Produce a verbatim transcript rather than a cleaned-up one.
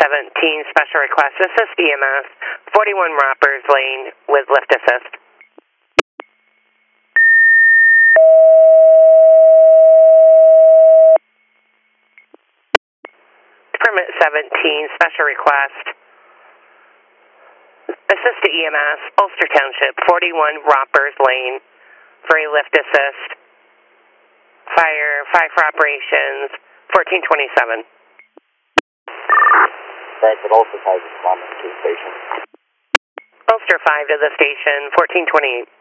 seventeen, special request, assist E M S, forty-one Roppers Lane with lift assist. Permit seventeen, special request, assist to E M S, Ulster Township, forty-one Roppers Lane for a lift assist. Fire five for operations, fourteen twenty-seven. Frankfurt Ulster five is common to the station. Ulster five to the station, fourteen twenty-eight.